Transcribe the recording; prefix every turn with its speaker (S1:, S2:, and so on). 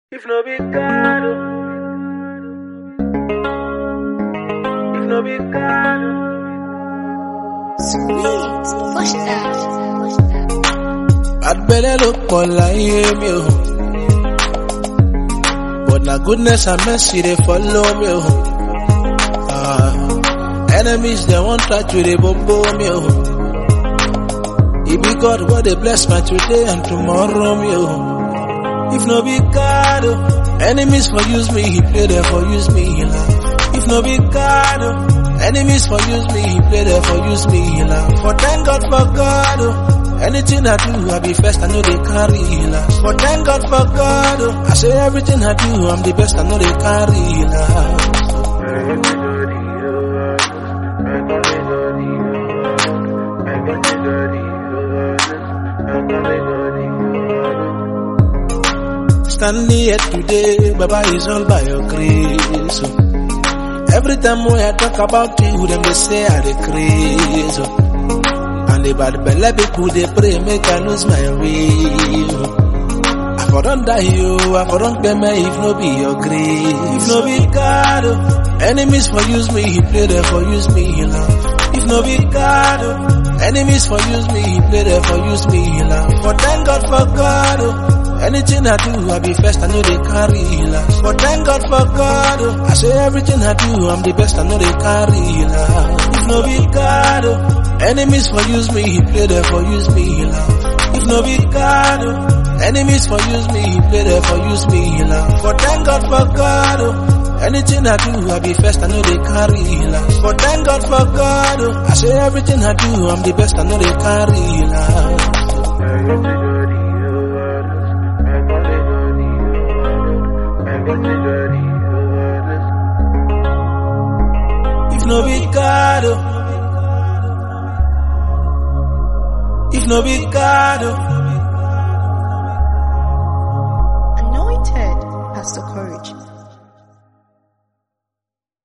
S1: If no be God, if no be God,
S2: Sweet, push that.
S3: Bad belly look for like me, but na goodness and mercy they follow me. Enemies they won't try to they bomb me. It be God what they bless my today and tomorrow me. If no be God, enemies for use me, he play there for use me. If no be God, enemies for use me, he play there for use me. For thank God for God, anything I do, I be first, I know they carry last. For thank God for God, I say everything I do, I'm the best, I know they carry last. Standing here today, Baba, is all by your grace. Every time when I talk about you, them they say I dey crazy. And the bad belly people they pray make I lose my way. I for don't die you, I for don't pay me if no be your grace. If no be God, enemies for use me, he play there for use me. If no be God, enemies for use me, he play there for use me. For thank God for God. Anything I do, I be first, I know they carry last. But thank God for God, I say everything I do, I'm the best, I know they carry last. If no be God, enemies for use me, he play there for use me. If no be God, enemies for use me, he play there for use me. For thank God for God, anything I do, I be first, I know they carry last. But thank God for God, I say everything I do, I'm the best, I know they carry last. If no be God, if no be God,
S2: Anointed Pastor Courage.